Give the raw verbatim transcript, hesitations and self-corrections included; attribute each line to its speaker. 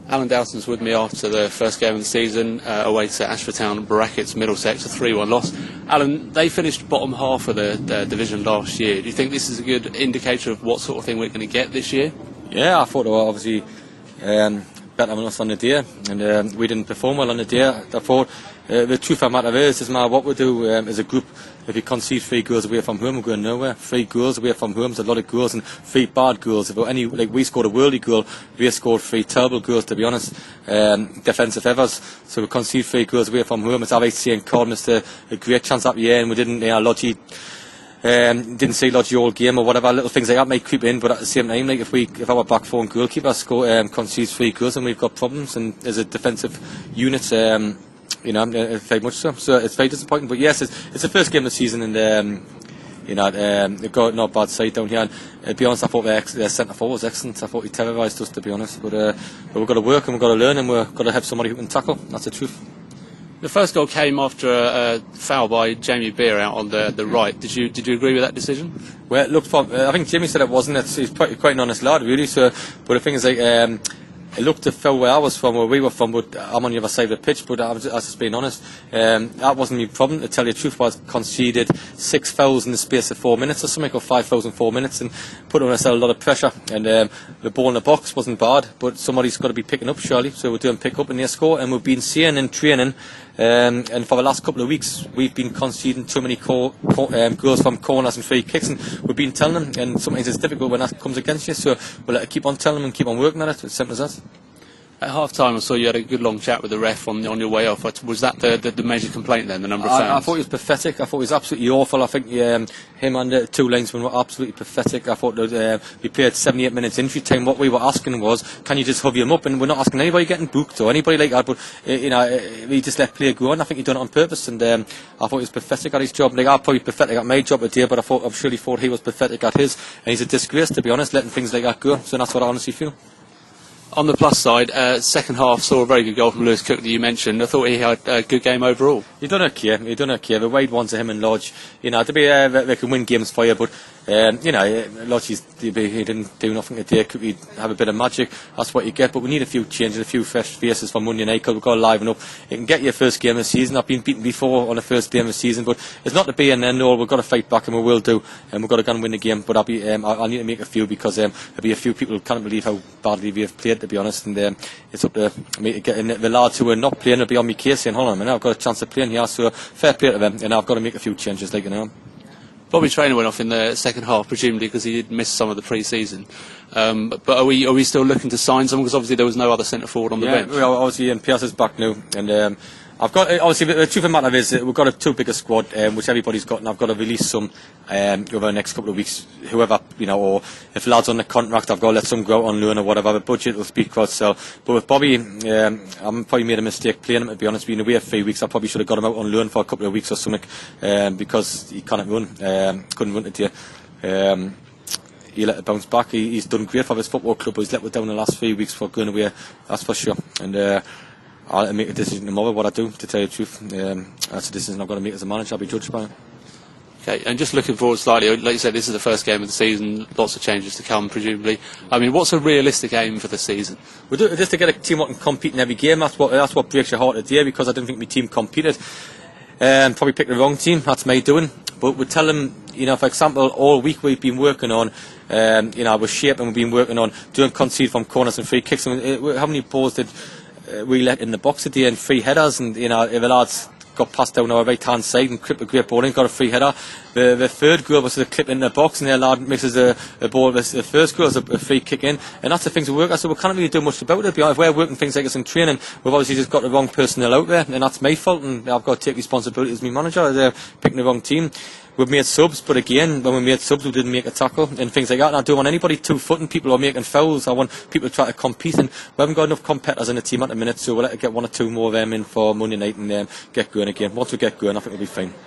Speaker 1: Alan Dowson's with me after the first game of the season, uh, away to Ashford Town Brackets Middlesex, a three one loss. Alan, they finished bottom half of the, the division last year. Do you think this is a good indicator of what sort of thing we're going to get this year?
Speaker 2: Yeah, I thought they were obviously um, better than us on the day, and um, we didn't perform well on the day. I thought uh, the truth of the matter is, doesn't matter what we do um, as a group, if we concede three goals away from home, we're going nowhere. Three goals away from home is a lot of goals, and three bad goals. If any, like we scored a worldly goal, we scored three terrible goals, to be honest, um, defensive errors. So we concede three goals away from home. It's obviously in Cardiff a, a great chance up the end. We didn't, you know, Lodgy, um, didn't see Lodgy all game or whatever. Little things like that might creep in, but at the same time, like if we, if our back four and goalkeeper score um, concedes three goals, and we've got problems, and as a defensive unit. Um, You know, very much so. So it's very disappointing. But yes, it's, it's the first game of the season, and um, you know, um, they've got no bad side down here. And uh, to be honest, I thought their, ex- their centre forward was excellent. I thought he terrorised us, to be honest. But, uh, but we've got to work and we've got to learn, and we've got to have somebody who can tackle. That's the truth.
Speaker 1: The first goal came after a, a foul by Jamie Beer out on the, the right. Did you did you agree with that decision?
Speaker 2: Well, it looked for, uh, I think Jimmy said it wasn't. It's, he's quite, quite an honest lad, really. So, but the thing is, like. Um, It looked to fill where I was from, where we were from, but I'm on the other side of the pitch. But I was, I was just being honest, um, that wasn't my problem. To tell you the truth, was conceded six fouls in the space of four minutes or something, or five fouls in four minutes, and put on ourselves a lot of pressure. And um, the ball in the box wasn't bad, but somebody's got to be picking up, surely. So we're doing pick up and they score, and we've been seeing in training. Um, and for the last couple of weeks, we've been conceding too many co- co- um, goals from corners and free kicks, and we've been telling them. And sometimes it's difficult when that comes against you. So we'll have to keep on telling them and keep on working at it. It's simple as that.
Speaker 1: At half time, I saw you had a good long chat with the ref on, on your way off. Was that the, the, the major complaint then, the number of fouls?
Speaker 2: I, I thought it was pathetic. I thought it was absolutely awful. I think um, him and the two linesmen were absolutely pathetic. I thought that uh, we played seventy-eight minutes injury time. What we were asking was, can you just hurry him up? And we're not asking anybody getting booked or anybody like that, but uh, you know, uh, we just let play go on. I think he done it on purpose, and um, I thought he was pathetic at his job. Like, I'm probably pathetic at my job today, but I thought, I'm sure he thought he was pathetic at his, and he's a disgrace, to be honest, letting things like that go. So that's what I honestly feel.
Speaker 1: On the plus side, uh, second half saw a very good goal from Lewis Cook that you mentioned. I thought he had a good game overall.
Speaker 2: He done okay. He done okay. The wide ones of him and Lodge, you know, to be uh, they can win games for you, but um, you know, Lodge he's, he didn't do nothing today. Could he have a bit of magic? That's what you get. But we need a few changes, a few fresh faces for Monday night. Cause we've got to liven up. It can get your first game of the season. I've been beaten before on the first game of the season, but it's not to be an end all. We've got to fight back, and we will do. And we've got to go and win the game. But I'll be, um, I'll need to make a few, because um, there'll be a few people who can't believe how badly we have played, to be honest. And um, it's up to me to get in. The lads who are not playing will be on me case saying, hold on a minute, I've got a chance of playing here, so fair play to them, and I've got to make a few changes, like, you know.
Speaker 1: Bobby Traynor went off in the second half, presumably because he did miss some of the pre-season. Um, but are we are we still looking to sign someone? Because obviously there was no other centre forward on the
Speaker 2: yeah,
Speaker 1: bench.
Speaker 2: Well, obviously, and Pierce is back now, and um, I've got obviously the truth of the matter is that we've got a too big a squad, um, which everybody's got, and I've got to release some um, over the next couple of weeks. Whoever, you know, or if lads on the contract, I've got to let some go out on loan or whatever. The budget will speak for itself. But with Bobby, um, I probably made a mistake playing him, to be honest. Being away for three weeks, I probably should have got him out on loan for a couple of weeks or something, um, because he can't run, um, couldn't run today. Um, he let it bounce back. He, he's done great for his football club, but he's let it down the last three weeks for going away. That's for sure. And uh, I'll make a decision tomorrow what I do, to tell you the truth. Um, that's a decision I've got to make as a manager. I'll be judged by it.
Speaker 1: Okay, and just looking forward slightly, like you said, this is the first game of the season, lots of changes to come, presumably. I mean, what's a realistic aim for the season?
Speaker 2: We do just to get a team that can compete in every game. That's what that's what breaks your heart today, because I didn't think my team competed. Um, probably picked the wrong team. That's my doing. But we tell them, you know, for example, all week we've been working on, um, you know, we're shaping. We've been working on doing concede from corners and free kicks. And uh, how many balls did uh, we let in the box today, and free headers? And you know, if the lads got passed down our right hand side and clipped a great ball in, got a free header. The the third goal was a clip in the box, and the lad misses a, a ball. The first goal is a, a free kick in, and that's the things we work at. So we can't really do much about it. If we're working things like this in training, we've obviously just got the wrong personnel out there, and that's my fault, and I've got to take responsibility as my manager. They're picking the wrong team. We've made subs, but again, when we made subs, we didn't make a tackle and things like that. And I don't want anybody two-footing people or making fouls. I want people to try to compete, and we haven't got enough competitors in the team at the minute, so we'll let get one or two more of them in for Monday night and um, get going again. Once we get going, I think we'll be fine.